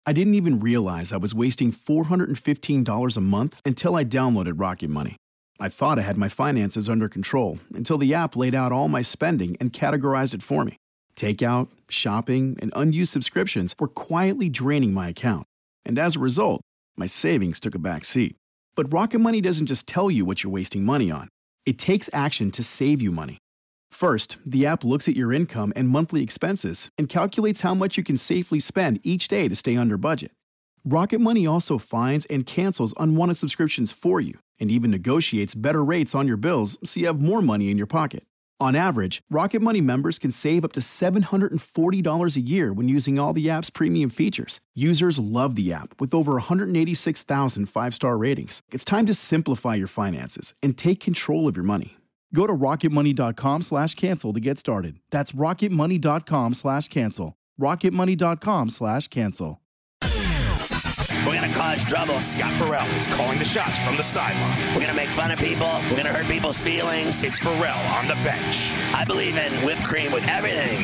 I didn't even realize I was wasting $415 a month until I downloaded Rocket Money. I thought I had my finances under control until the app laid out all my spending and categorized it for me. Takeout, shopping, and unused subscriptions were quietly draining my account. And as a result, my savings took a back seat. But Rocket Money doesn't just tell you what you're wasting money on. It takes action to save you money. First, the app looks at your income and monthly expenses and calculates how much you can safely spend each day to stay under budget. Rocket Money also finds and cancels unwanted subscriptions for you and even negotiates better rates on your bills so you have more money in your pocket. On average, Rocket Money members can save up to $740 a year when using all the app's premium features. Users love the app with over 186,000 five-star ratings. It's time to simplify your finances and take control of your money. Go to rocketmoney.com/cancel to get started. That's rocketmoney.com/cancel. rocketmoney.com/cancel. We're going to cause trouble. Scott Farrell is calling the shots from the sideline. We're going to make fun of people. We're going to hurt people's feelings. It's Farrell on the bench. I believe in whipped cream with everything.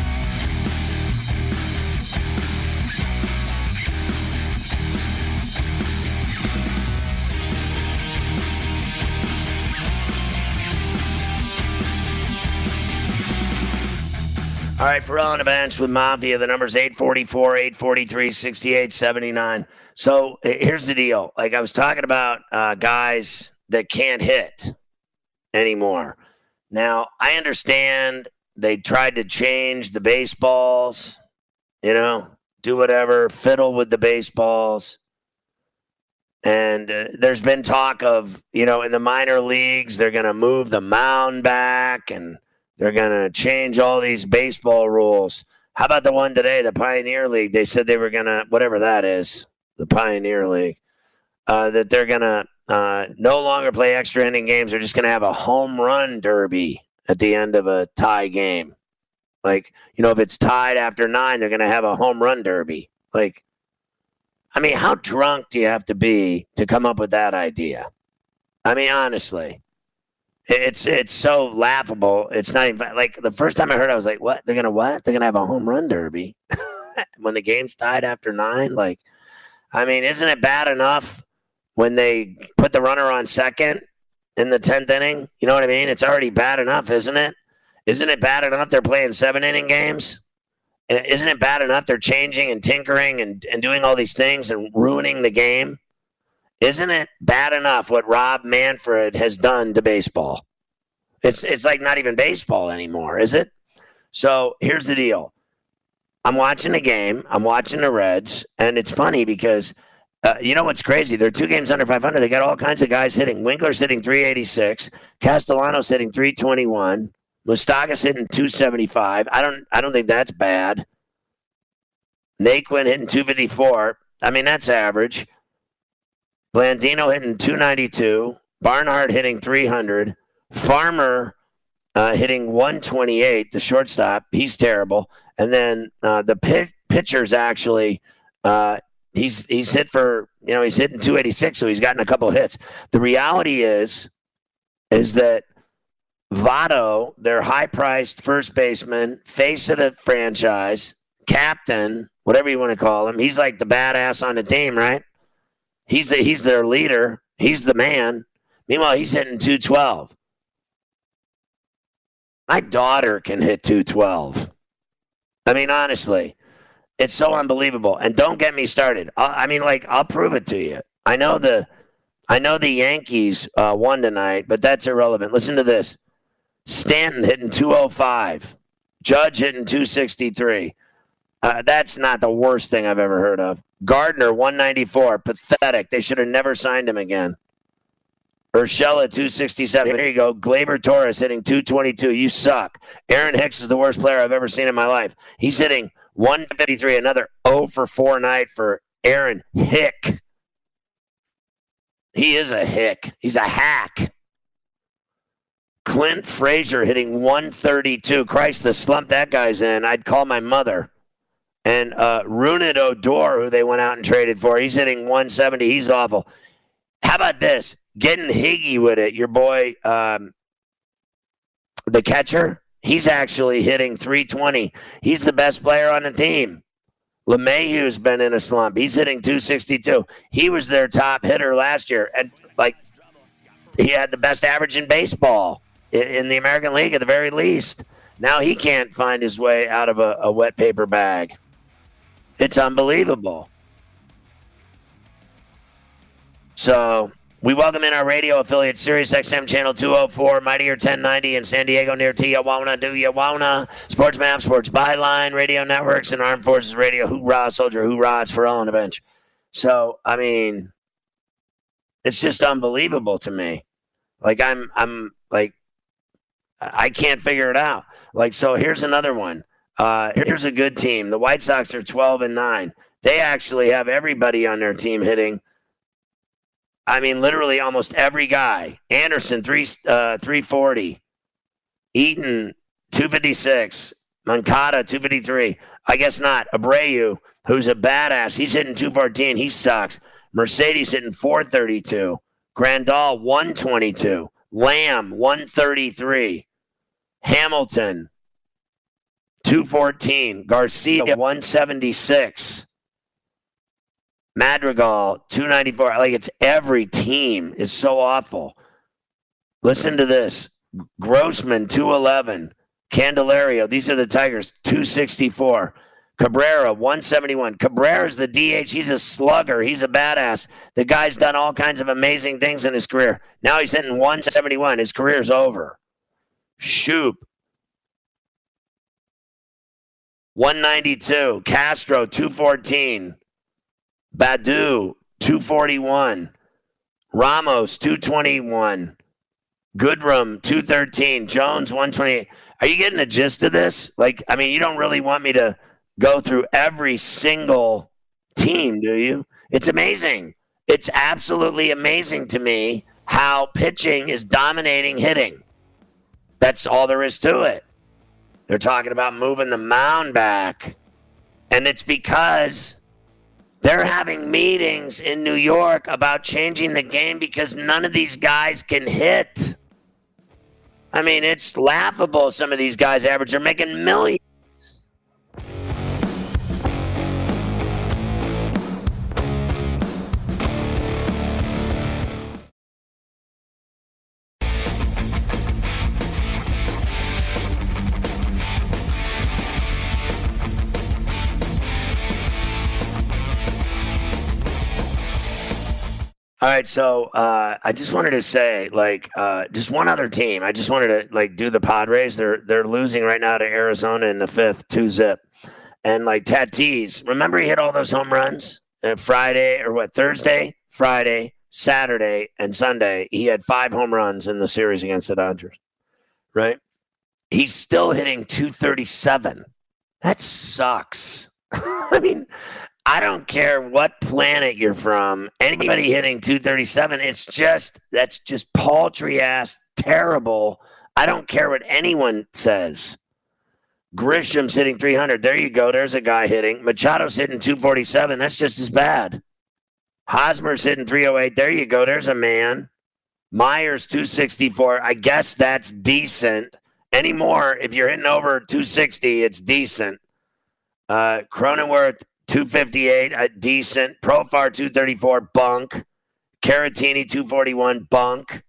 All right, Farrell on the bench with Mafia. The number's 844, 843, 6879. So here's the deal. Like I was talking about guys that can't hit anymore. Now, I understand they tried to change the baseballs, do whatever, fiddle with the baseballs. And there's been talk of, in the minor leagues, they're going to move the mound back and they're going to change all these baseball rules. How about the one today, the Pioneer League? They said they were going to, whatever that is, the Pioneer League, that they're going to no longer play extra inning games. They're just going to have a home run derby at the end of a tie game. Like, if it's tied after 9, they're going to have a home run derby. Like, I mean, how drunk do you have to be to come up with that idea? I mean, honestly. It's so laughable. It's not even like the first time I heard it, I was like, what? They're going to what? They're going to have a home run derby when the game's tied after 9? Like, I mean, isn't it bad enough when they put the runner on second in the 10th inning? You know what I mean? It's already bad enough, isn't it? Isn't it bad enough they're playing 7-inning games? Isn't it bad enough they're changing and tinkering and doing all these things and ruining the game? Isn't it bad enough what Rob Manfred has done to baseball? It's like not even baseball anymore, is it? So here's the deal. I'm watching a game. I'm watching the Reds, and it's funny because you know what's crazy? They're 2 games under 500. They got all kinds of guys hitting. Winkler's hitting 386. Castellanos hitting 321. Moustakas hitting 275. I don't think that's bad. Naquin hitting 254. I mean, that's average. Blandino hitting 292, Barnhart hitting 300, Farmer hitting 128, the shortstop. He's terrible. And then the pitcher's actually, he's hit for, he's hitting 286, so he's gotten a couple of hits. The reality is that Votto, their high-priced first baseman, face of the franchise, captain, whatever you want to call him, he's like the badass on the team, right? He's their leader. He's the man. Meanwhile, he's hitting 212. My daughter can hit 212. I mean, honestly, it's so unbelievable. And don't get me started. I'll prove it to you. I know the Yankees won tonight, but that's irrelevant. Listen to this. Stanton hitting 205. Judge hitting 263. That's not the worst thing I've ever heard of. Gardner, 194. Pathetic. They should have never signed him again. Urshela, 267. Here you go. Gleyber Torres hitting 222. You suck. Aaron Hicks is the worst player I've ever seen in my life. He's hitting 153. Another 0 for 4 night for Aaron Hick. He is a hick. He's a hack. Clint Frazier hitting 132. Christ, the slump that guy's in. I'd call my mother. And Rougned Odor, who they went out and traded for, he's hitting 170. He's awful. How about this? Getting Higgy with it. Your boy, the catcher, he's actually hitting 320. He's the best player on the team. LeMahieu's been in a slump. He's hitting 262. He was their top hitter last year. And, like, he had the best average in baseball in the American League at the very least. Now he can't find his way out of a wet paper bag. It's unbelievable. So we welcome in our radio affiliate, Sirius XM Channel 204, Mightier 1090 in San Diego near Tijuana. Do you wanna? Sports Map, Sports Byline, Radio Networks, and Armed Forces Radio. Hoorah, soldier, hoorah, it's for all on the bench. So, I mean, it's just unbelievable to me. Like, I'm like, I can't figure it out. Like, so here's another one. Here's a good team. The White Sox are 12-9. They actually have everybody on their team hitting. I mean, literally almost every guy. Anderson, 340. Eaton, 256. Moncada, 253. I guess not. Abreu, who's a badass. He's hitting 214. He sucks. Mercedes hitting 432. Grandal, 122. Lamb, 133. Hamilton, 214. Garcia, 176. Madrigal, 294. Like, it's every team is so awful. Listen to this. Grossman, 211. Candelario, these are the Tigers, 264. Cabrera, 171. Cabrera's the DH. He's a slugger. He's a badass. The guy's done all kinds of amazing things in his career. Now he's hitting 171. His career's over. Shoop, 192. Castro, 214. Badu, 241. Ramos, 221. Goodrum, 213. Jones, 128. Are you getting the gist of this? Like, I mean, you don't really want me to go through every single team, do you? It's amazing. It's absolutely amazing to me how pitching is dominating hitting. That's all there is to it. They're talking about moving the mound back. And it's because they're having meetings in New York about changing the game because none of these guys can hit. I mean, it's laughable. Some of these guys average. They're making millions. All right, so I just wanted to say, like, just one other team. I just wanted to, like, do the Padres. They're losing right now to Arizona in the fifth, 2-0. And, like, Tatis, remember he hit all those home runs Thursday, Friday, Saturday, and Sunday. He had 5 home runs in the series against the Dodgers, right? He's still hitting 237. That sucks. I mean, I don't care what planet you're from. Anybody hitting 237, that's just paltry ass terrible. I don't care what anyone says. Grisham's hitting 300. There you go. There's a guy hitting. Machado's hitting 247. That's just as bad. Hosmer's hitting 308. There you go. There's a man. Myers 264. I guess that's decent. Anymore, if you're hitting over 260, it's decent. Cronenworth 258, decent. Profar 234, bunk. Caratini 241, bunk.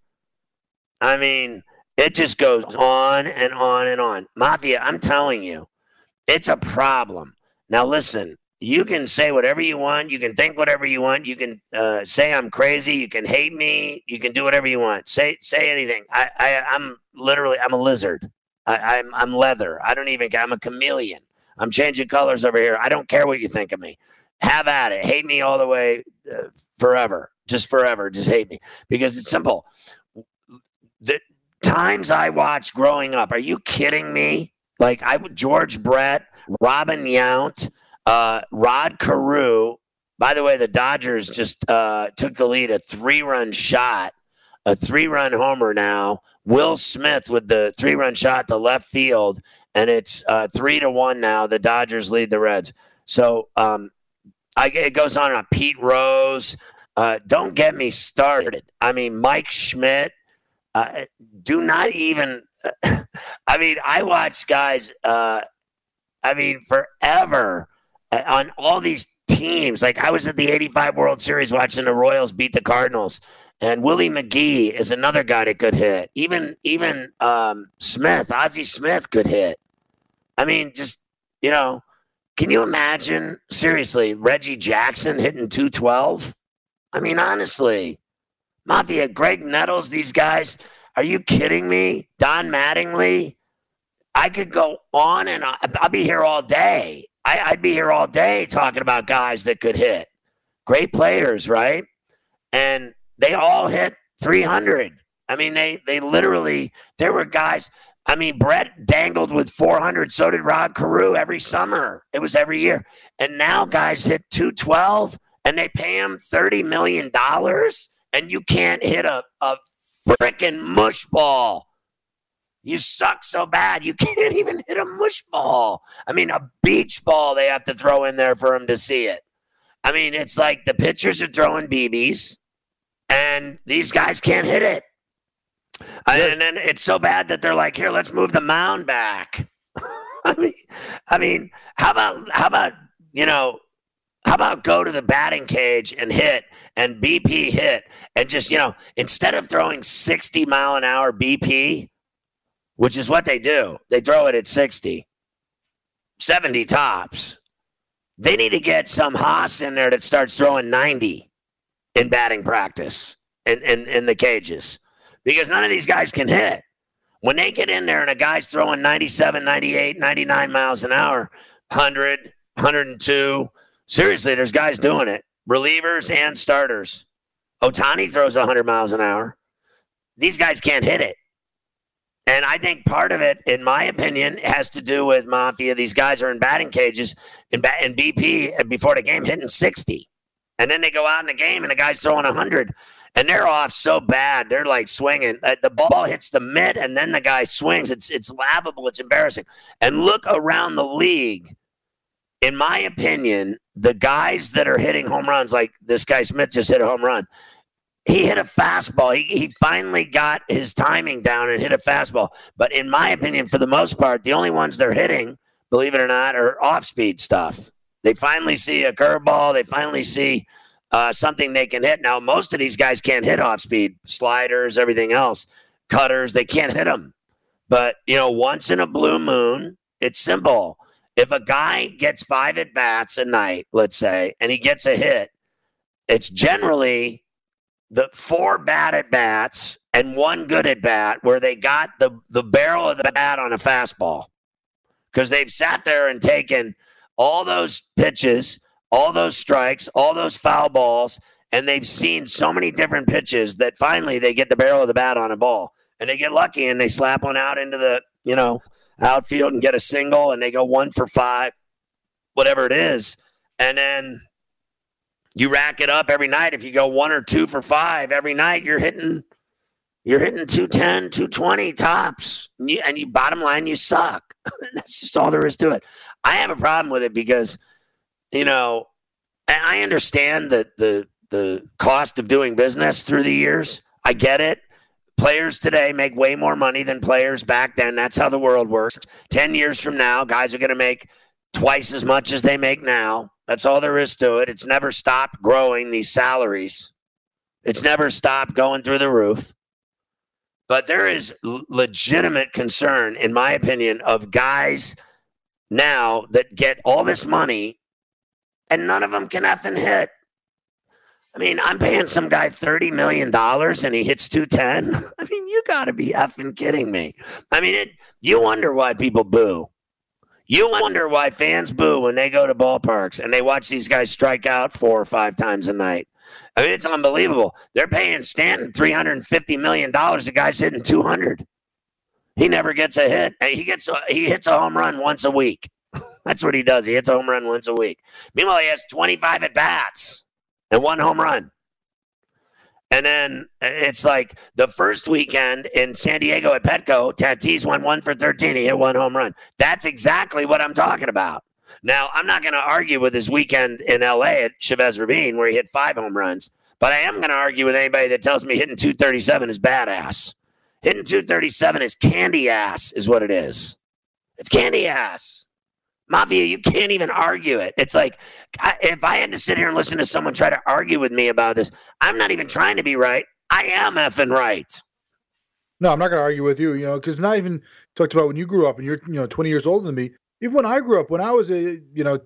I mean, it just goes on and on and on. Mafia, I'm telling you, it's a problem. Now listen, you can say whatever you want. You can think whatever you want. You can say I'm crazy. You can hate me. You can do whatever you want. Say anything. I'm a lizard. I'm leather. I don't even care. I'm a chameleon. I'm changing colors over here. I don't care what you think of me. Have at it. Hate me all the way forever. Just forever. Just hate me. Because it's simple. The times I watched growing up, are you kidding me? Like, George Brett, Robin Yount, Rod Carew. By the way, the Dodgers just took the lead, a 3-run shot, a 3-run homer now. Will Smith with the 3-run shot to left field. And it's 3-1 now. The Dodgers lead the Reds. So it goes on and on. Pete Rose. Don't get me started. I mean, Mike Schmidt. Do not even. I mean, I watched guys. Forever. on all these teams. Like I was at the 85 World Series watching the Royals beat the Cardinals. And Willie McGee is another guy that could hit. Even Smith, Ozzie Smith could hit. I mean, just, can you imagine, seriously, Reggie Jackson hitting 212? I mean, honestly, Mafia, Greg Nettles, these guys, are you kidding me? Don Mattingly? I could go on and on. I'll be here all day. I'd be here all day talking about guys that could hit. Great players, right? And they all hit 300. I mean, they literally, there were guys. I mean, Brett dangled with 400. So did Rod Carew every summer. It was every year. And now guys hit 212 and they pay them $30 million and you can't hit a freaking mush ball. You suck so bad, you can't even hit a mush ball. I mean, a beach ball they have to throw in there for them to see it. I mean, it's like the pitchers are throwing BBs. And these guys can't hit it. And then it's so bad that they're like, here, let's move the mound back. I mean, how about go to the batting cage and hit and BP hit and just, instead of throwing 60 mile an hour BP, which is what they do, they throw it at 60, 70 tops. They need to get some Haas in there that starts throwing 90. In batting practice in the cages, because none of these guys can hit. When they get in there and a guy's throwing 97, 98, 99 miles an hour, 100, 102, seriously, there's guys doing it. Relievers and starters. Ohtani throws 100 miles an hour. These guys can't hit it. And I think part of it, in my opinion, has to do with Mafia. These guys are in batting cages in BP before the game hitting 60. And then they go out in the game and the guy's throwing 100 and they're off so bad. They're like swinging. The ball hits the mitt and then the guy swings. It's laughable. It's embarrassing. And look around the league. In my opinion, the guys that are hitting home runs, like this guy Smith just hit a home run. He hit a fastball. He finally got his timing down and hit a fastball. But in my opinion, for the most part, the only ones they're hitting, believe it or not, are off-speed stuff. They finally see a curveball. They finally see something they can hit. Now, most of these guys can't hit off speed. Sliders, everything else. Cutters, they can't hit them. But, once in a blue moon, it's simple. If a guy gets 5 at-bats a night, let's say, and he gets a hit, it's generally the 4 bad at-bats and 1 good at-bat where they got the barrel of the bat on a fastball. Because they've sat there and taken all those pitches, all those strikes, all those foul balls, and they've seen so many different pitches that finally they get the barrel of the bat on a ball. And they get lucky and they slap one out into the, outfield and get a single and they go 1 for 5, whatever it is. And then you rack it up every night. If you go 1 or 2 for 5 every night, you're hitting 210, 220 tops. And you bottom line, you suck. That's just all there is to it. I have a problem with it because, I understand that the cost of doing business through the years. I get it. Players today make way more money than players back then. That's how the world works. 10 years from now, guys are going to make twice as much as they make now. That's all there is to it. It's never stopped growing, these salaries. It's never stopped going through the roof. But there is legitimate concern, in my opinion, of guys now that get all this money and none of them can effing hit. I mean, I'm paying some guy $30 million and he hits 210. I mean, you got to be effing kidding me. I mean, you wonder why people boo. You wonder why fans boo when they go to ballparks and they watch these guys strike out 4 or 5 times a night. I mean, it's unbelievable. They're paying Stanton $350 million. The guy's hitting 200. He never gets a hit. He hits a home run once a week. That's what he does. He hits a home run once a week. Meanwhile, he has 25 at-bats and 1 home run. And then it's like the first weekend in San Diego at Petco, Tatis went 1 for 13. He hit 1 home run. That's exactly what I'm talking about. Now, I'm not going to argue with his weekend in L.A. at Chavez Ravine where he hit 5 home runs, but I am going to argue with anybody that tells me hitting 237 is badass. Hitting 237 is candy ass is what it is. It's candy ass. Mafia, you can't even argue it. It's like, if I had to sit here and listen to someone try to argue with me about this, I'm not even trying to be right. I am effing right. No, I'm not going to argue with you, because not even talked about when you grew up and you're, 20 years older than me. Even when I grew up, when I was a,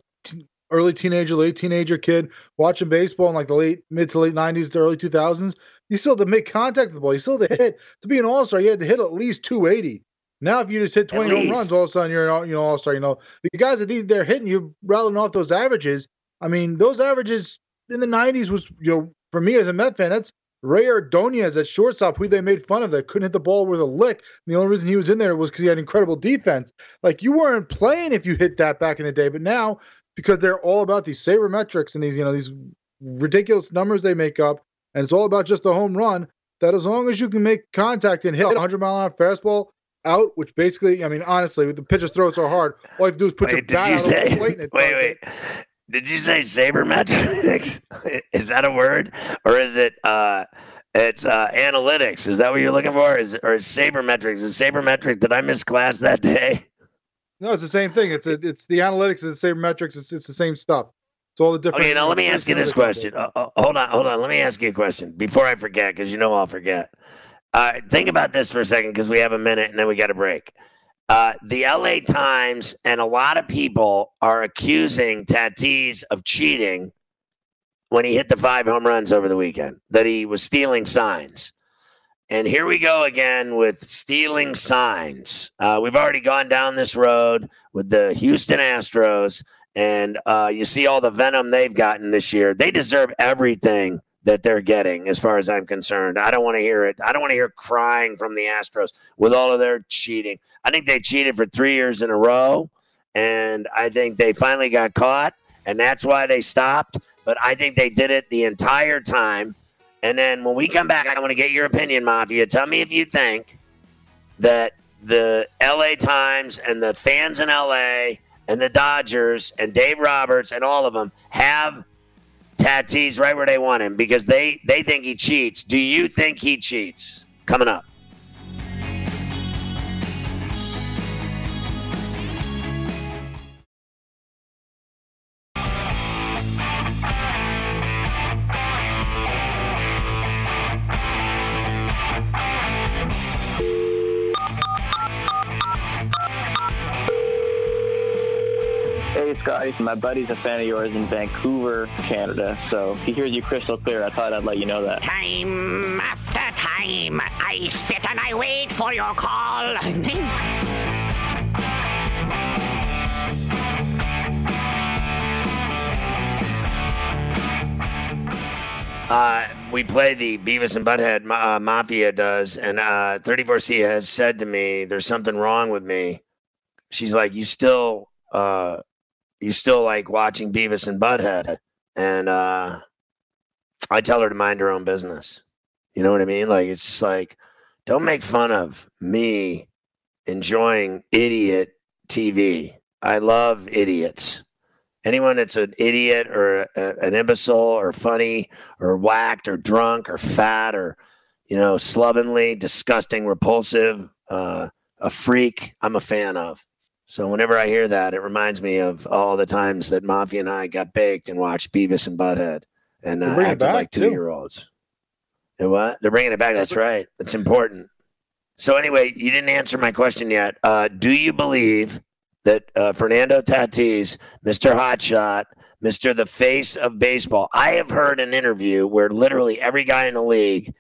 early teenager, late teenager kid watching baseball in like the mid to late 90s to early 2000s, you still had to make contact with the ball. You still had to hit. To be an all-star, you had to hit at least 280. Now, if you just hit 20 home runs, all of a sudden you're an all-star. The guys that they're hitting, you're rattling off those averages. I mean, those averages in the 90s was, for me as a Met fan, that's Ray Ordonez at shortstop, who they made fun of, that couldn't hit the ball with a lick. And the only reason he was in there was because he had incredible defense. Like, you weren't playing if you hit that back in the day, but now, because they're all about these sabermetrics and these ridiculous numbers they make up, and it's all about just the home run, that as long as you can make contact and hit a 100-mile-an-hour fastball out, which basically, I mean, honestly, with the pitchers throw so hard, all you have to do is put your bat out on the plate. Wait. Did you say sabermetrics? Is that a word? Or is it it's analytics? Is that what you're looking for? Or is sabermetrics? Is sabermetrics, did I miss class that day? No, it's the same thing. It's the analytics, it's the sabermetrics, it's the same stuff. It's all the different. Okay, now let me ask you this question. Hold on. Let me ask you a question before I forget, because I'll forget. Think about this for a second, because we have a minute and then we got a break. The LA Times and a lot of people are accusing Tatis of cheating when he hit the 5 home runs over the weekend, that he was stealing signs. And here we go again with stealing signs. We've already gone down this road with the Houston Astros, and you see all the venom they've gotten this year. They deserve everything that they're getting, as far as I'm concerned. I don't want to hear it. I don't want to hear crying from the Astros with all of their cheating. I think they cheated for 3 years in a row, and I think they finally got caught, and that's why they stopped. But I think they did it the entire time. And then when we come back, I want to get your opinion, Mafia. Tell me if you think that the LA Times and the fans in LA and the Dodgers and Dave Roberts and all of them have Tatis right where they want him, because they think he cheats. Do you think he cheats? Coming up. Hey, Scotty. My buddy's a fan of yours in Vancouver, Canada, so he hears you crystal clear. I thought I'd let you know that. Time after time, I sit and I wait for your call. We play the Beavis and Butthead, Mafia does, and 34C has said to me, there's something wrong with me. She's like, you still like watching Beavis and Butthead. And I tell her to mind her own business. You know what I mean? Like, it's just like, don't make fun of me enjoying idiot TV. I love idiots. Anyone that's an idiot or an imbecile or funny or whacked or drunk or fat or, slovenly, disgusting, repulsive, a freak, I'm a fan of. So whenever I hear that, it reminds me of all the times that Mafia and I got baked and watched Beavis and Butthead and acted like 2-year-olds. And what? They're bringing it back. That's right. It's important. So anyway, you didn't answer my question yet. Do you believe that Fernando Tatis, Mr. Hotshot, Mr. The Face of Baseball, I have heard an interview where literally every guy in the league,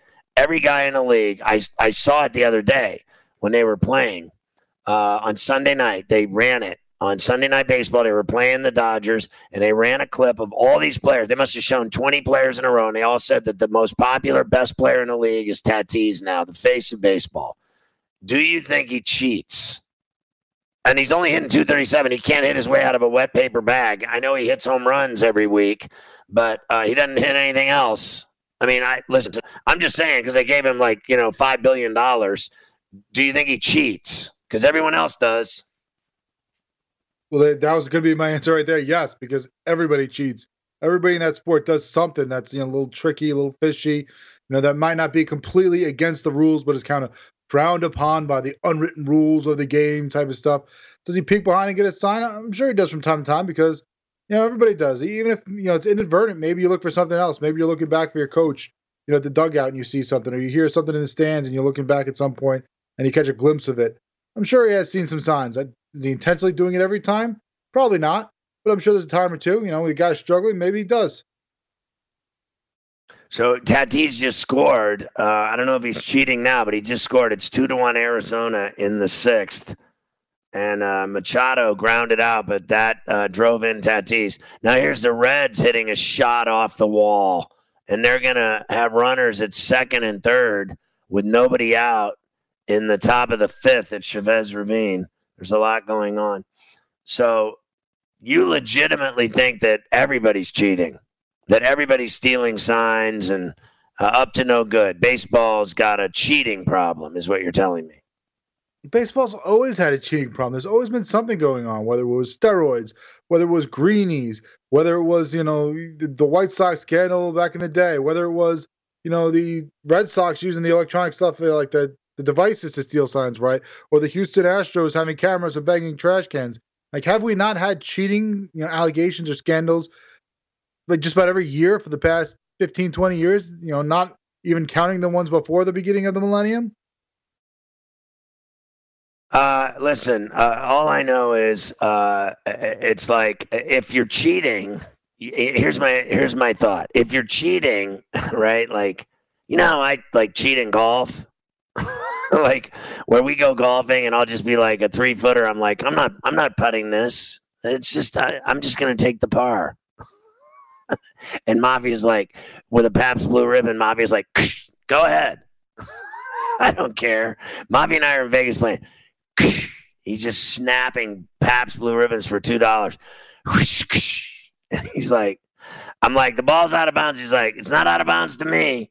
I saw it the other day when they were playing. On Sunday night, they ran it. On Sunday Night Baseball, they were playing the Dodgers, and they ran a clip of all these players. They must have shown 20 players in a row, and they all said that the most popular, best player in the league is Tatis now, the face of baseball. Do you think he cheats? And he's only hitting 237. He can't hit his way out of a wet paper bag. I know he hits home runs every week, but he doesn't hit anything else. I mean, I'm just saying, because they gave him $5 billion. Do you think he cheats? Because everyone else does. Well, that was going to be my answer right there. Yes, because everybody cheats. Everybody in that sport does something that's a little tricky, a little fishy. That might not be completely against the rules, but is kind of frowned upon by the unwritten rules of the game type of stuff. Does he peek behind and get a sign? I'm sure he does from time to time because, everybody does. Even if, it's inadvertent, maybe you look for something else. Maybe you're looking back for your coach, at the dugout and you see something, or you hear something in the stands and you're looking back at some point and you catch a glimpse of it. I'm sure he has seen some signs. Is he intentionally doing it every time? Probably not. But I'm sure there's a time or two, the guy's struggling. Maybe he does. So Tatis just scored. I don't know if he's cheating now, but he just scored. It's 2-1 Arizona in the 6th. And Machado grounded out, but that drove in Tatis. Now here's the Reds hitting a shot off the wall. And they're going to have runners at second and third with nobody out in the top of the 5th at Chavez Ravine. There's a lot going on. So you legitimately think that everybody's cheating, that everybody's stealing signs and up to no good. Baseball's got a cheating problem is what you're telling me. Baseball's always had a cheating problem. There's always been something going on, whether it was steroids, whether it was greenies, whether it was, the White Sox scandal back in the day, whether it was, the Red Sox using the electronic stuff, like the devices to steal signs, right? Or the Houston Astros having cameras and banging trash cans. Like, have we not had cheating, allegations or scandals, like just about every year for the past 15, 20 years, not even counting the ones before the beginning of the millennium? Listen, all I know is it's like if you're cheating, here's my thought. If you're cheating, right, like, I like cheat in golf. Like where we go golfing and I'll just be like a 3-footer. I'm like, I'm not putting this. It's just, I'm just going to take the par. And Mafia's like, with a Pabst Blue Ribbon, Mafia's like, go ahead. I don't care. Mafia and I are in Vegas playing. He's just snapping Pabst Blue Ribbons for $2. And he's like, I'm like, the ball's out of bounds. He's like, it's not out of bounds to me.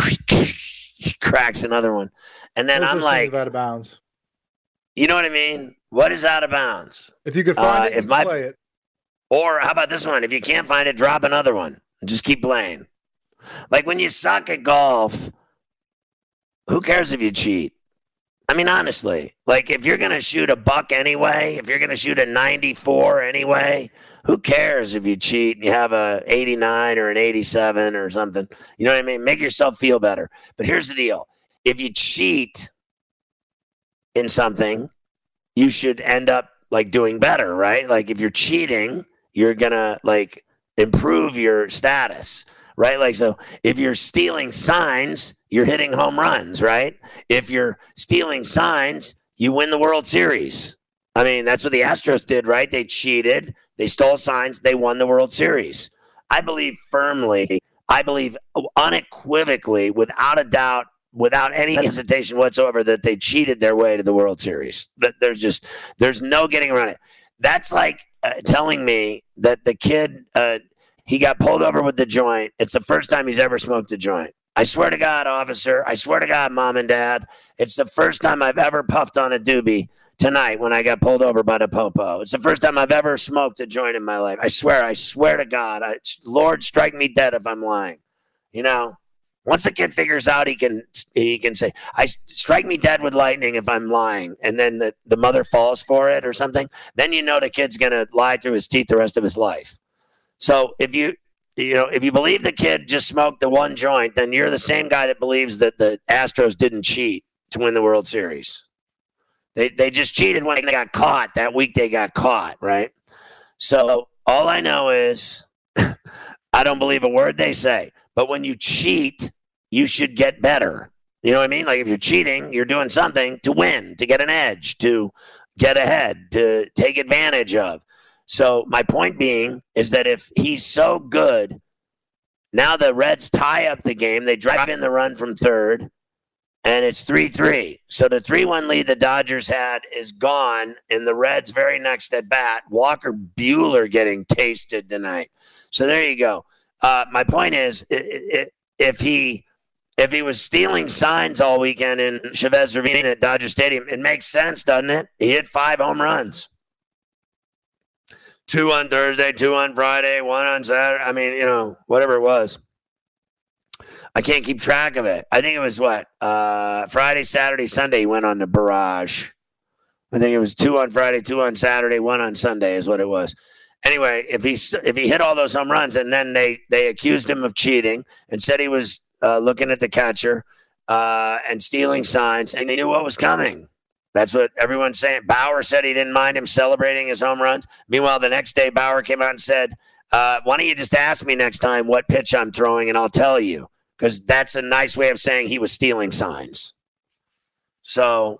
He cracks another one. And then I'm like, out of bounds. You know what I mean? What is out of bounds? If you could find it, play it. Or how about this one? If you can't find it, drop another one and just keep playing. Like when you suck at golf, who cares if you cheat? I mean, honestly, like if you're going to shoot a buck anyway, if you're going to shoot a 94 anyway, who cares if you cheat and you have a 89 or an 87 or something? You know what I mean? Make yourself feel better. But here's the deal. If you cheat in something, you should end up like doing better, right? Like if you're cheating, you're going to like improve your status, right? Like, so if you're stealing signs, you're hitting home runs, right? If you're stealing signs, you win the World Series. I mean, that's what the Astros did, right? They cheated. They stole signs. They won the World Series. I believe firmly, unequivocally, without a doubt, without any hesitation whatsoever, that they cheated their way to the World Series. There's no getting around it. That's like telling me that the kid, he got pulled over with the joint. It's the first time he's ever smoked a joint. I swear to God, officer, I swear to God, mom and dad, it's the first time I've ever puffed on a doobie tonight when I got pulled over by the popo. It's the first time I've ever smoked a joint in my life. I swear to God, Lord, strike me dead if I'm lying. Once the kid figures out, he can say, strike me dead with lightning if I'm lying. And then the mother falls for it or something. Then the kid's going to lie through his teeth the rest of his life. So if you believe the kid just smoked the one joint, then you're the same guy that believes that the Astros didn't cheat to win the World Series. They just cheated when they got caught. That week they got caught, right? So all I know is I don't believe a word they say. But when you cheat, you should get better. You know what I mean? Like if you're cheating, you're doing something to win, to get an edge, to get ahead, to take advantage of. So my point being is that if he's so good, now the Reds tie up the game. They drive in the run from third, and it's 3-3. So the 3-1 lead the Dodgers had is gone, and the Reds' very next at bat, Walker Buehler getting tasted tonight. So there you go. My point is, if he was stealing signs all weekend in Chavez Ravine at Dodger Stadium, it makes sense, doesn't it? He hit 5 home runs. 2 on Thursday, 2 on Friday, 1 on Saturday. I mean, whatever it was. I can't keep track of it. I think it was Friday, Saturday, Sunday he went on the barrage. I think it was 2 on Friday, 2 on Saturday, 1 on Sunday is what it was. Anyway, if he hit all those home runs and then they accused him of cheating and said he was looking at the catcher and stealing signs, and they knew what was coming. That's what everyone's saying. Bauer said he didn't mind him celebrating his home runs. Meanwhile, the next day, Bauer came out and said, why don't you just ask me next time what pitch I'm throwing and I'll tell you, because that's a nice way of saying he was stealing signs. So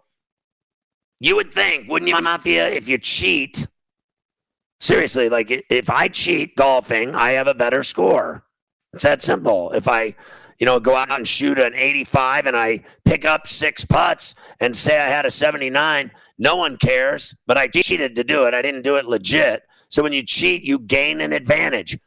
you would think, wouldn't you, Mafia, if you cheat, seriously, like if I cheat golfing, I have a better score. It's that simple. If I go out and shoot an 85 and I pick up 6 putts and say I had a 79, no one cares, but I cheated to do it. I didn't do it legit. So when you cheat, you gain an advantage.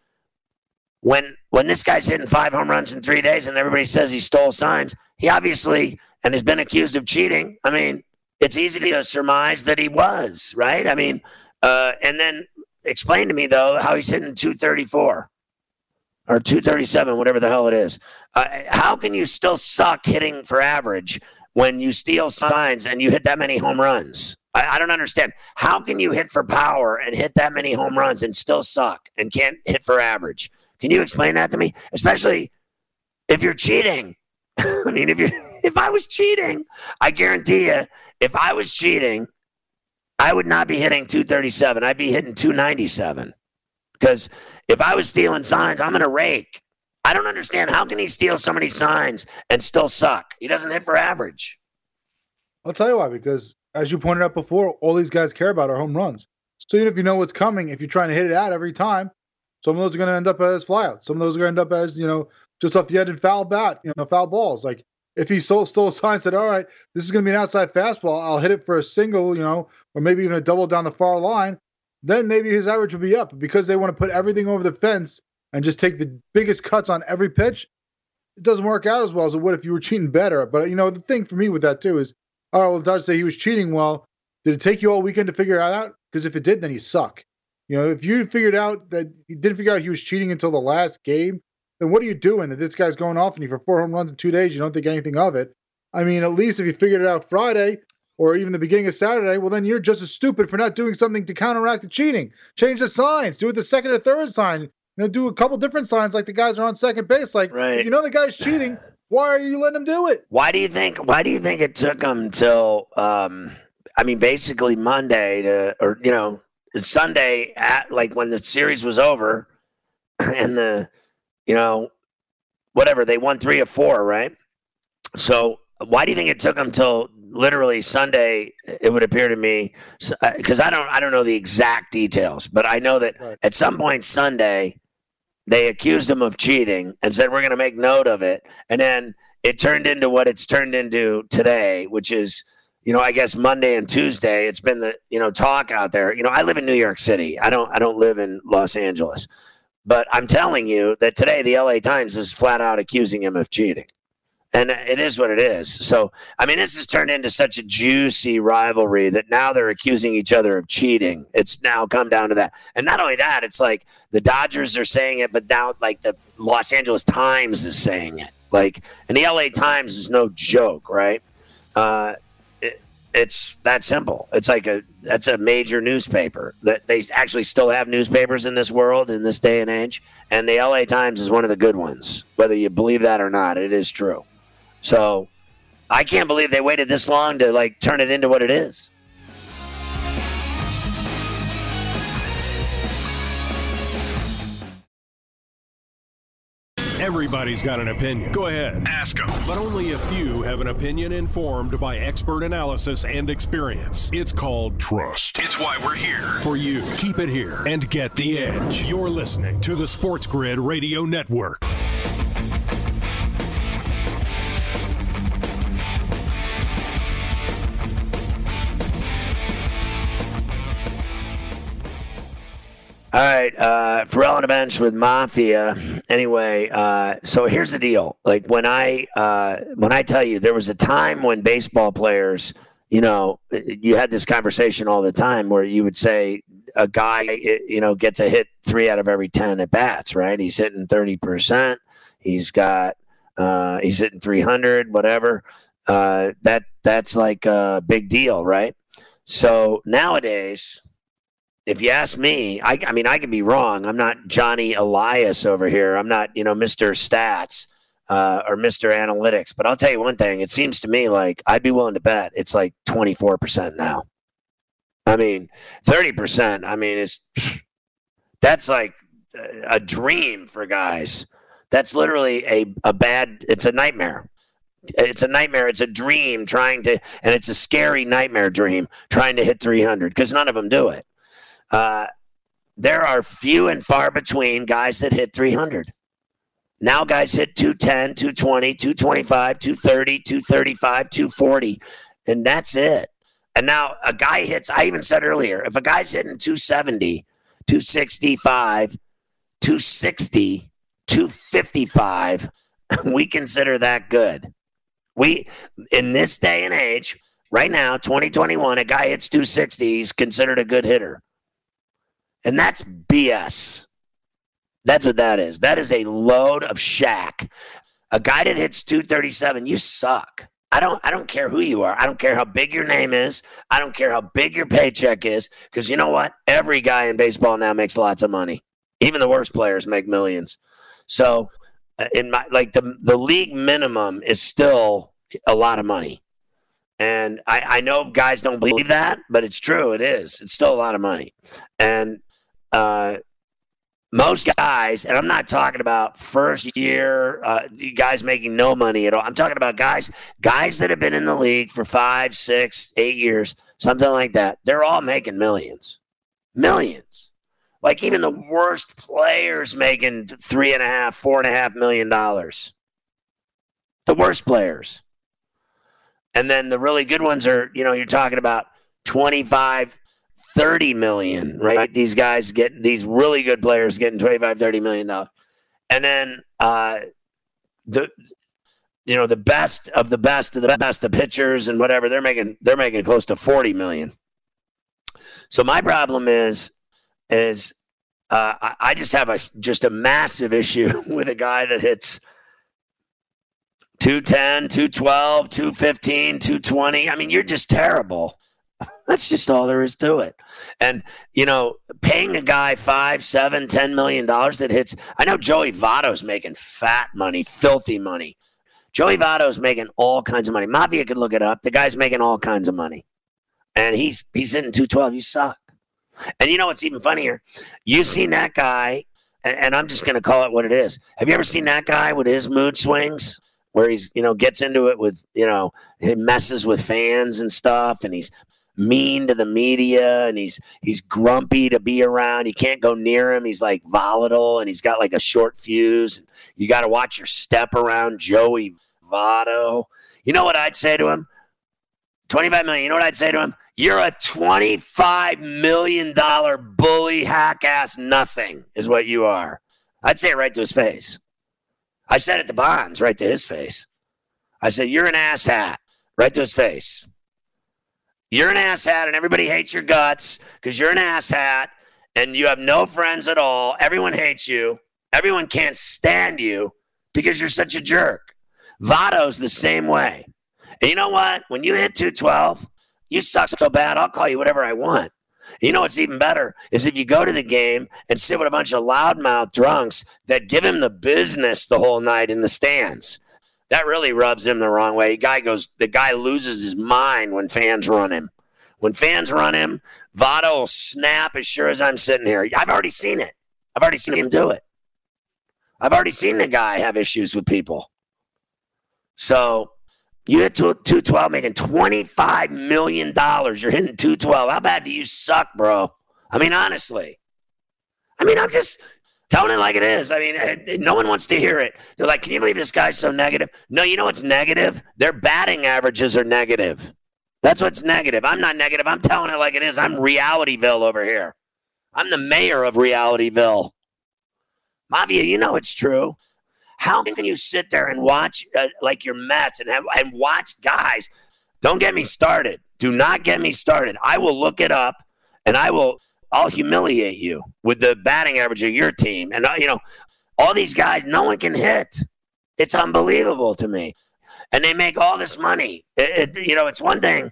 When this guy's hitting 5 home runs in 3 days and everybody says he stole signs, he obviously, and has been accused of cheating. I mean, it's easy to surmise that he was, right? I mean, and then explain to me, though, how he's hitting 234. Or 237, whatever the hell it is. How can you still suck hitting for average when you steal signs and you hit that many home runs? I don't understand. How can you hit for power and hit that many home runs and still suck and can't hit for average? Can you explain that to me? Especially if you're cheating. I mean, if I was cheating, I guarantee you, if I was cheating, I would not be hitting 237. I'd be hitting 297. Because if I was stealing signs, I'm going to rake. I don't understand. How can he steal so many signs and still suck? He doesn't hit for average. I'll tell you why. Because as you pointed out before, all these guys care about are home runs. So even if you know what's coming, if you're trying to hit it out every time, some of those are going to end up as flyouts. Some of those are going to end up as, just off the end and foul balls. Like if he stole a sign and said, all right, this is going to be an outside fastball, I'll hit it for a single, or maybe even a double down the far line, then maybe his average would be up. Because they want to put everything over the fence and just take the biggest cuts on every pitch, it doesn't work out as well as it would if you were cheating better. But, the thing for me with that, too, is, all right, well, Dodge say he was cheating. Well, did it take you all weekend to figure it out? Because if it did, then you suck. If you figured out that you didn't figure out he was cheating until the last game, then what are you doing? That this guy's going off on you for 4 home runs in 2 days, you don't think anything of it. I mean, at least if you figured it out Friday, or even the beginning of Saturday, well, then you're just as stupid for not doing something to counteract the cheating. Change the signs. Do it the second or third sign. Do a couple different signs like the guys are on second base. Like, right. If you know the guy's cheating, why are you letting him do it? Why do you think it took him till, basically Monday or Sunday when the series was over and whatever, they won 3 of 4, right? So why do you think it took him till literally Sunday, it would appear to me, because I don't know the exact details, but I know that right. At some point Sunday, they accused him of cheating and said, we're going to make note of it. And then it turned into what it's turned into today, which is, I guess Monday and Tuesday, it's been the, talk out there. I live in New York City. I don't live in Los Angeles. But I'm telling you that today the LA Times is flat out accusing him of cheating. And it is what it is. So, this has turned into such a juicy rivalry that now they're accusing each other of cheating. It's now come down to that. And not only that, it's like the Dodgers are saying it, but now like the Los Angeles Times is saying it. And the LA Times is no joke, right? It's that simple. It's that's a major newspaper. That they actually still have newspapers in this world, in this day and age. And the LA Times is one of the good ones. Whether you believe that or not, it is true. So I can't believe they waited this long to turn it into what it is. Everybody's got an opinion. Go ahead, ask them. But only a few have an opinion informed by expert analysis and experience. It's called Trust. It's why we're here. For you. Keep it here and get the edge. You're listening to the Sports Grid Radio Network. All right, Ferrall on the bench with Mafia. Anyway, so here's the deal. When I tell you, there was a time when baseball players, you had this conversation all the time where you would say a guy, gets a hit 3 out of every 10 at bats, right? He's hitting 30%. He's hitting 300, whatever. That's like a big deal, right? So nowadays, if you ask me, I mean, I could be wrong. I'm not Johnny Elias over here. I'm not, Mr. Stats or Mr. Analytics. But I'll tell you one thing. It seems to me like I'd be willing to bet it's like 24% now. I mean, 30%. I mean, that's like a dream for guys. That's literally it's a nightmare. It's a nightmare. It's a dream and it's a scary nightmare dream trying to hit 300 because none of them do it. There are few and far between guys that hit 300. Now guys hit 210, 220, 225, 230, 235, 240, and that's it. And now a guy hits, I even said earlier, if a guy's hitting 270, 265, 260, 255, we consider that good. In this day and age, right now, 2021, a guy hits 260, he's considered a good hitter. And that's BS. That's what that is. That is a load of shack. A guy that hits 237, you suck. I don't care who you are. I don't care how big your name is. I don't care how big your paycheck is. Because you know what? Every guy in baseball now makes lots of money. Even the worst players make millions. So the league minimum is still a lot of money. And I know guys don't believe that, but it's true. It is. It's still a lot of money. And most guys, and I'm not talking about first year guys making no money at all. I'm talking about guys that have been in the league for 5, 6, 8 years, something like that. They're all making millions. Millions. Like even the worst players making $3.5, $4.5 million. The worst players. And then the really good ones are, you're talking about 25, 30 million, right? These guys these really good players getting 25, 30 million dollars. And then the best of the best of the best, the pitchers and whatever, they're making close to 40 million. So my problem is I just have a massive issue with a guy that hits 210, 212, 215, 220. I mean, you're just terrible. That's just all there is to it. And, paying a guy $5, $7, $10 million that hits. I know Joey Votto's making fat money, filthy money. Joey Votto's making all kinds of money. Mafia could look it up. The guy's making all kinds of money. And he's hitting 212. You suck. And you know what's even funnier? You've seen that guy, and I'm just going to call it what it is. Have you ever seen that guy with his mood swings? Where he's, gets into it with, he messes with fans and stuff, and he's mean to the media, and he's grumpy to be around. You can't go near him. He's like volatile, and he's got like a short fuse. And you got to watch your step around Joey Votto. You know what I'd say to him? 25 million. You know what I'd say to him? You're a $25 million bully, hack ass nothing is what you are. I'd say it right to his face. I said it to Bonds right to his face. I said, you're an asshat right to his face. You're an asshat and everybody hates your guts because you're an asshat and you have no friends at all. Everyone hates you. Everyone can't stand you because you're such a jerk. Votto's the same way. And you know what? When you hit 212, you suck so bad, I'll call you whatever I want. You know what's even better is if you go to the game and sit with a bunch of loudmouth drunks that give him the business the whole night in the stands. That really rubs him the wrong way. The guy loses his mind when fans run him. When fans run him, Votto will snap as sure as I'm sitting here. I've already seen it. I've already seen him do it. I've already seen the guy have issues with people. So you hit 212 making $25 million. You're hitting 212. How bad do you suck, bro? I mean, honestly. I'm just telling it like it is. I mean, no one wants to hear it. They're like, can you believe this guy's so negative? No, you know what's negative? Their batting averages are negative. That's what's negative. I'm not negative. I'm telling it like it is. I'm Realityville over here. I'm the mayor of Realityville. Mafia, you know it's true. How can you sit there and watch like your Mets and watch guys? Don't get me started. Do not get me started. I will look it up and I'll humiliate you with the batting average of your team. And, all these guys, no one can hit. It's unbelievable to me. And they make all this money. It's one thing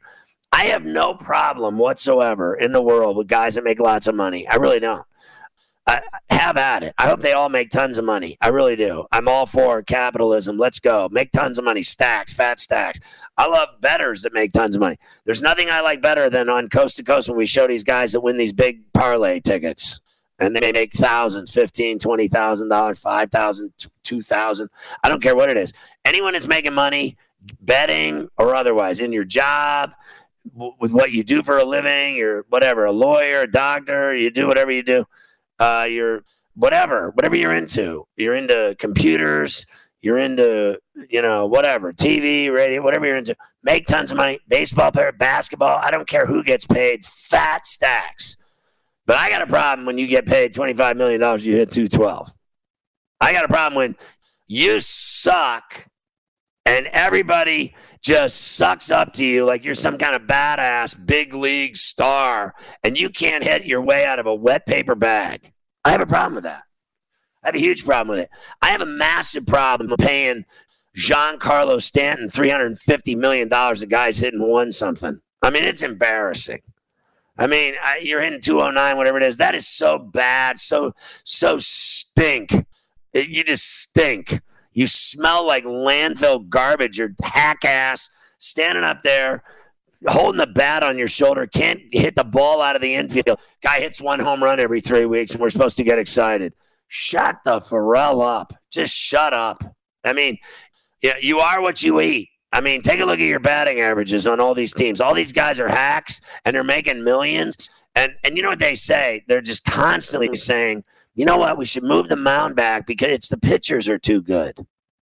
I have no problem whatsoever in the world with guys that make lots of money. I really don't. I have at it. I hope they all make tons of money. I really do. I'm all for capitalism. Let's go. Make tons of money. Stacks, fat stacks. I love bettors that make tons of money. There's nothing I like better than on Coast to Coast when we show these guys that win these big parlay tickets. And they make thousands, $15,000, $20,000, $5,000, $2,000. I don't care what it is. Anyone that's making money, betting or otherwise, in your job, with what you do for a living, you're whatever, a lawyer, a doctor, you do whatever you do. You're whatever you're into. You're into computers. You're into, whatever, TV, radio, whatever you're into. Make tons of money. Baseball player, basketball. I don't care who gets paid. Fat stacks. But I got a problem when you get paid $25 million, you hit 212. I got a problem when you suck and everybody just sucks up to you like you're some kind of badass big league star and you can't hit your way out of a wet paper bag. I have a problem with that. I have a huge problem with it. I have a massive problem with paying Giancarlo Stanton $350 million a guy's hitting one something. I mean, it's embarrassing. I mean, you're hitting 209, whatever it is. That is so bad, so stink. You just stink. You smell like landfill garbage. You're hack ass standing up there, holding the bat on your shoulder, can't hit the ball out of the infield. Guy hits one home run every 3 weeks, and we're supposed to get excited. Shut the Pharrell up. Just shut up. I mean, you are what you eat. I mean, take a look at your batting averages on all these teams. All these guys are hacks, and they're making millions. And you know what they say? They're just constantly saying, you know what? We should move the mound back because the pitchers are too good.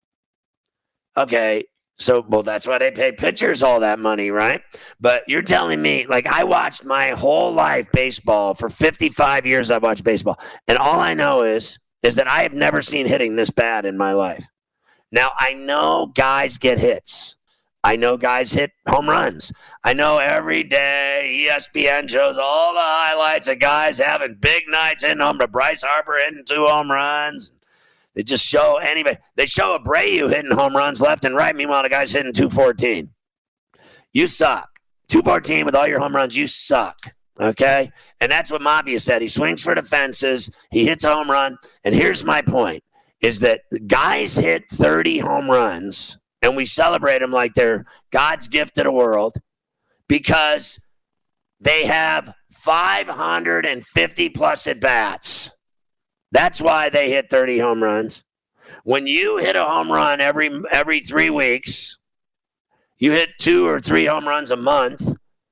Okay, so, that's why they pay pitchers all that money, right? But you're telling me, like, I watched my whole life baseball. For 55 years, I've watched baseball. And all I know is that I have never seen hitting this bad in my life. Now, I know guys get hits. I know guys hit home runs. I know every day ESPN shows all the highlights of guys having big nights hitting home. Bryce Harper hitting 2 home runs. They just show anybody. They show Abreu hitting home runs left and right. Meanwhile, the guy's hitting 214. You suck. 214 with all your home runs, you suck. Okay? And that's what Mafia said. He swings for the fences. He hits a home run. And here's my point, is that guys hit 30 home runs, and we celebrate them like they're God's gift to the world because they have 550-plus at-bats. That's why they hit 30 home runs. When you hit a home run every 3 weeks, you hit 2 or 3 home runs a month.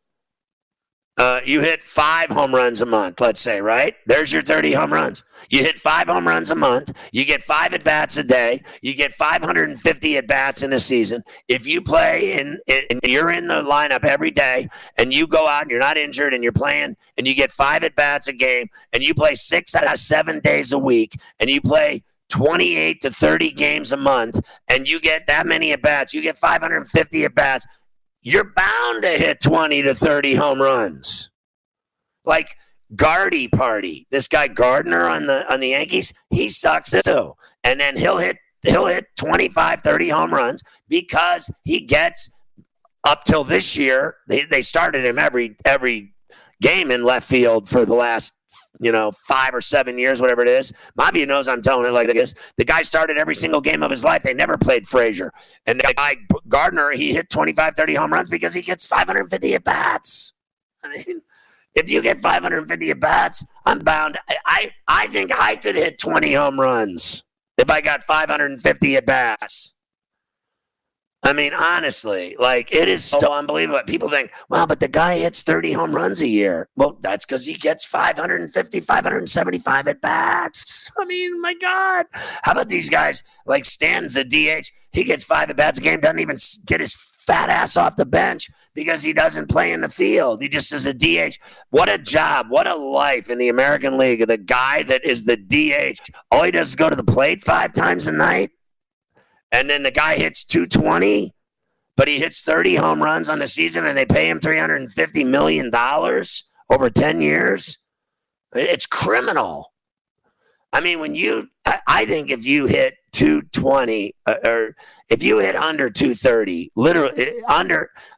You hit 5 home runs a month, let's say, right? There's your 30 home runs. You hit 5 home runs a month. You get 5 at-bats a day. You get 550 at-bats in a season. If you play and you're in the lineup every day and you go out and you're not injured and you're playing and you get 5 at-bats a game and you play 6 out of 7 days a week and you play 28 to 30 games a month and you get that many at-bats, you get 550 at-bats, you're bound to hit 20 to 30 home runs. Like Gardy Party, this guy Gardner on the Yankees, he sucks too. And then he'll hit 25, 30 home runs because he gets up till this year. They started him every game in left field for the last 5 or 7 years, whatever it is. Mafia knows I'm telling it like this. The guy started every single game of his life. They never played Frazier. And the guy, Gardner, he hit 25, 30 home runs because he gets 550 at-bats. I mean, if you get 550 at-bats, I'm bound. I think I could hit 20 home runs if I got 550 at-bats. I mean, honestly, like, it is so unbelievable. People think, well, but the guy hits 30 home runs a year. Well, that's because he gets 550, 575 at-bats. I mean, my God. How about these guys? Like Stanton's a DH. He gets 5 at-bats a game, doesn't even get his fat ass off the bench because he doesn't play in the field. He just is a DH. What a job. What a life in the American League. The guy that is the DH, all he does is go to the plate 5 times a night. And then the guy hits 220, but he hits 30 home runs on the season, and they pay him $350 million over 10 years. It's criminal. I mean, I think if you hit 220 or if you hit under 230, literally under,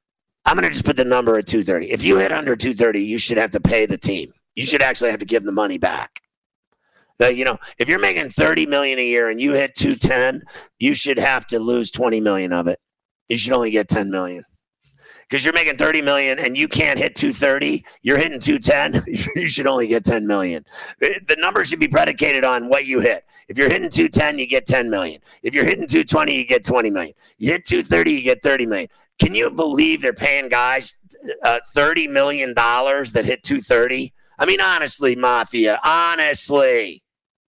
I'm going to just put the number at 230. If you hit under 230, you should have to pay the team. You should actually have to give the money back. If you're making $30 million a year and you hit 210, you should have to lose $20 million of it. You should only get $10 million. Because you're making $30 million and you can't hit 230, you're hitting 210, you should only get $10 million. The number should be predicated on what you hit. If you're hitting 210, you get $10 million. If you're hitting 220, you get $20 million. You hit 230, you get $30 million. Can you believe they're paying guys $30 million that hit 230? I mean, honestly, Mafia, honestly.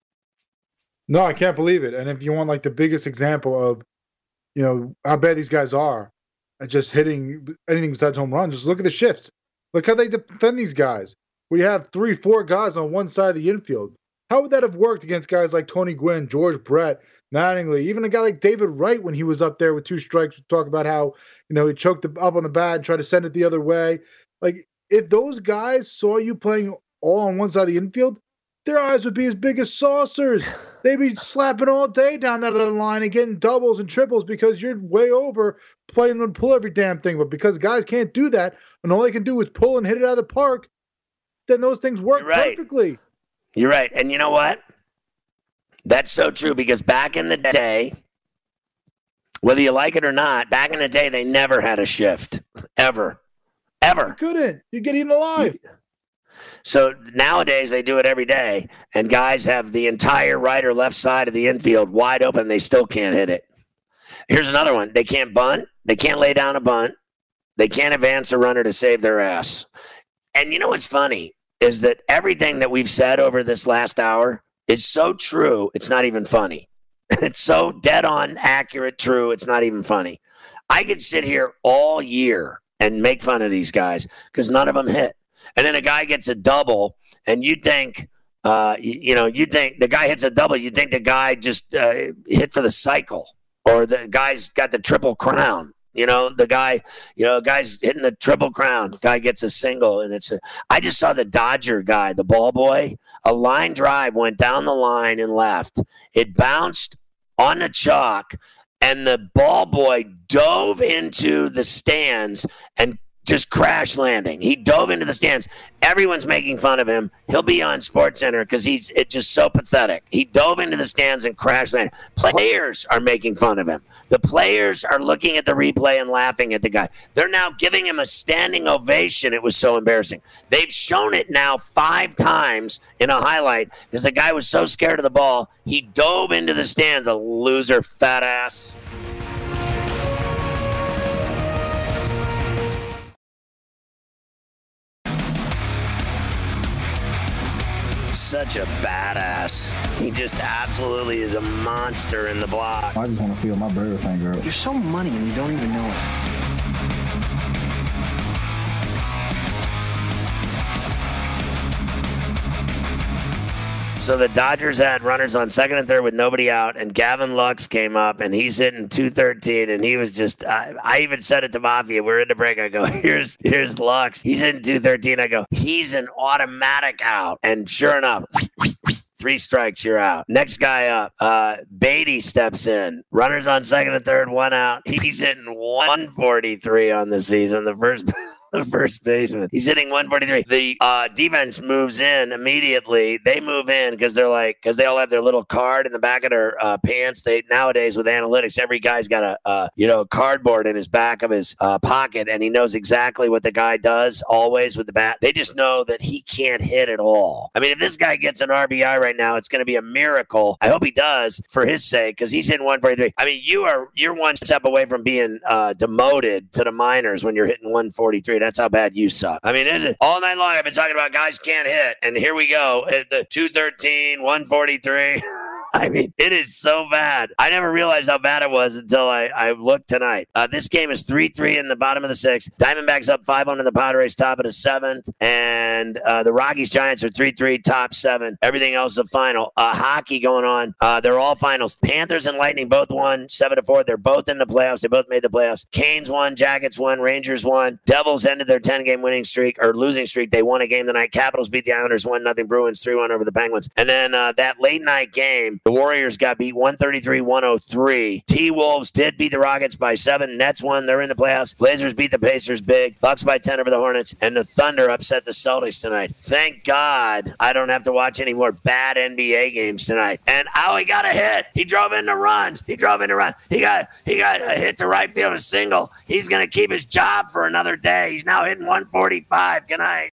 No, I can't believe it. And if you want like the biggest example of, how bad these guys are at just hitting anything besides home runs, just look at the shifts. Look how they defend these guys. We have 3-4 guys on one side of the infield. How would that have worked against guys like Tony Gwynn, George Brett, Mattingly, even a guy like David Wright when he was up there with 2 strikes? We talk about how, he choked up on the bat and tried to send it the other way. Like, if those guys saw you playing all on one side of the infield, their eyes would be as big as saucers. They'd be slapping all day down that other line and getting doubles and triples because you're way over playing and pull every damn thing. But because guys can't do that and all they can do is pull and hit it out of the park, then those things work perfectly. You're right. And you know what? That's so true because back in the day, whether you like it or not, back in the day, they never had a shift. Ever. You couldn't. You'd get eaten alive. So nowadays they do it every day, and guys have the entire right or left side of the infield wide open. They still can't hit it. Here's another one. They can't bunt. They can't lay down a bunt. They can't advance a runner to save their ass. And you know what's funny is that everything that we've said over this last hour is so true, it's not even funny. It's so dead on, accurate, true, it's not even funny. I could sit here all year and make fun of these guys because none of them hit. And then a guy gets a double, and you think, you think the guy hits a double. You think the guy just hit for the cycle, or the guy's got the triple crown. The guy, guy's hitting the triple crown. Guy gets a single, and I just saw the Dodger guy, the ball boy. A line drive went down the line and left. It bounced on the chalk, and the ball boy dove into the stands and just crash landing. He dove into the stands. Everyone's making fun of him. He'll be on SportsCenter because it's just so pathetic. He dove into the stands and crash landed. Players are making fun of him. The players are looking at the replay and laughing at the guy. They're now giving him a standing ovation. It was so embarrassing. They've shown it now 5 times in a highlight because the guy was so scared of the ball, he dove into the stands, a loser, fat ass. Such a badass. He just absolutely is a monster in the block. I just want to feel my bird finger up. You're so money and you don't even know it. So the Dodgers had runners on second and third with nobody out, and Gavin Lux came up, and he's hitting 213, and he was just, I even said it to Mafia. We're in the break. I go, here's Lux. He's hitting 213. I go, he's an automatic out. And sure enough, 3 strikes, you're out. Next guy up, Beatty steps in. Runners on second and third, 1 out. He's hitting 143 on the season. The first baseman. He's hitting 143. The defense moves in immediately. They move in because they all have their little card in the back of their pants. Nowadays with analytics, every guy's got a cardboard in his back of his pocket, and he knows exactly what the guy does always with the bat. They just know that he can't hit at all. I mean, if this guy gets an RBI right now, it's going to be a miracle. I hope he does for his sake because he's hitting 143. I mean, you're one step away from being demoted to the minors when you're hitting 143. That's how bad you suck. I mean, all night long I've been talking about guys can't hit, and here we go. The 213, 143. I mean, it is so bad. I never realized how bad it was until I looked tonight. This game is 3-3 in the bottom of the 6th. Diamondbacks up 5-1 in the Padres, top of the 7th. And the Rockies Giants are 3-3, top 7. Everything else is a final. Hockey going on. They're all finals. Panthers and Lightning both won 7-4. They're both in the playoffs. They both made the playoffs. Canes won, Jackets won, Rangers won. Devils ended their 10-game winning streak or losing streak. They won a game tonight. Capitals beat the Islanders 1-0. Bruins 3-1 over the Penguins. And then that late night game game. The Warriors got beat 133-103. T-Wolves did beat the Rockets by 7. Nets won. They're in the playoffs. Blazers beat the Pacers big. Bucks by 10 over the Hornets. And the Thunder upset the Celtics tonight. Thank God I don't have to watch any more bad NBA games tonight. And he got a hit. He drove in the runs. He got a hit to right field, a single. He's going to keep his job for another day. He's now hitting 145. Good night.